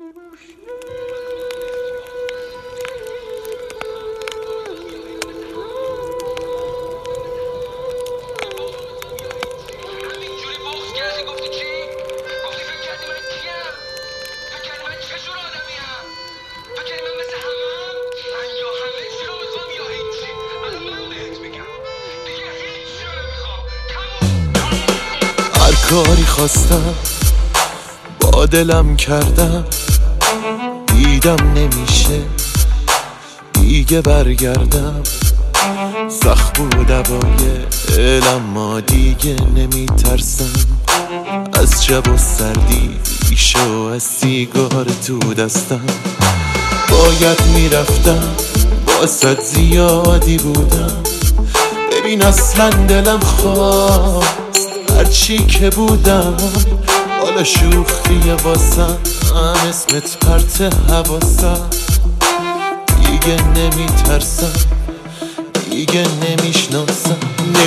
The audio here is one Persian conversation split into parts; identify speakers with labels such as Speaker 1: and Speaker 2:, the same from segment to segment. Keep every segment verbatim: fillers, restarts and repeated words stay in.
Speaker 1: کاری خواستم با دلم کردم، دیدم نمیشه دیگه برگردم. سخت بود اوایل اما دیگه نمیترسم از شب و سردی ریشه و از سیگار تو دستم. باید میرفتم واسه زیادی بودم، ببین اصلا دلم خواست هرچی که بودم. حالا شوخیه واسم اسمت پرت حواسم. دیگه نمیترسم دیگه نمیشناسم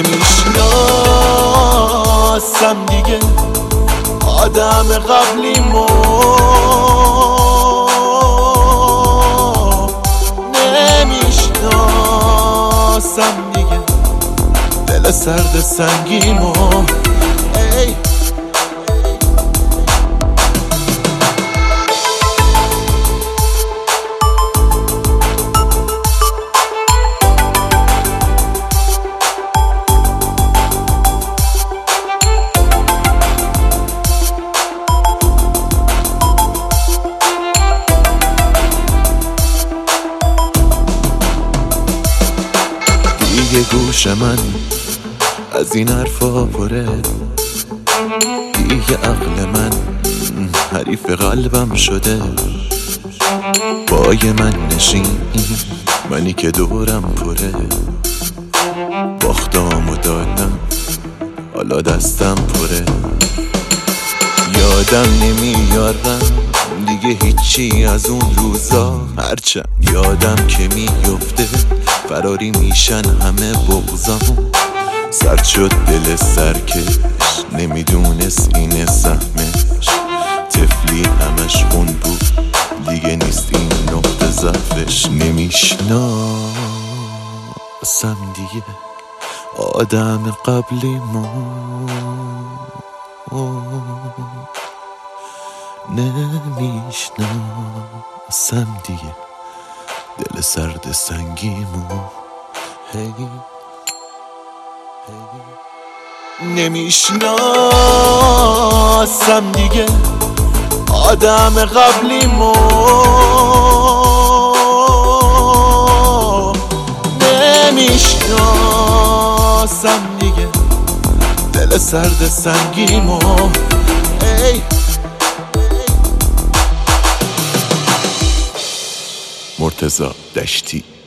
Speaker 1: نمیشناسم دیگه آدم قبلیمو. نمیشناسم دیگه دل سرد سنگیمو. ای دیگه گوش من از این حرفا پره، دیگه عقل من حریف قلبم شده. پای من نشین منی که دورم پره، باختامو دادم حالا دستم پره. یادم نمیارم دیگه هیچی از اون روزا، هرچند یادم که میفته فراری میشن همه بغضام. سرد شد دل سرکش نمیدونست اینه سهمش، طفلی همش خون بود دیگه نیست این نقطه ضعفش. نمیشناسم دیگه آدم قبلیمو. نمیشناسم دیگه دل سرد سنگیمو. هی نمیشناسم دیگه آدم قبلیمو. نمیشناسم دیگه دل سرد سنگیمو. ای مرتضی دشتی.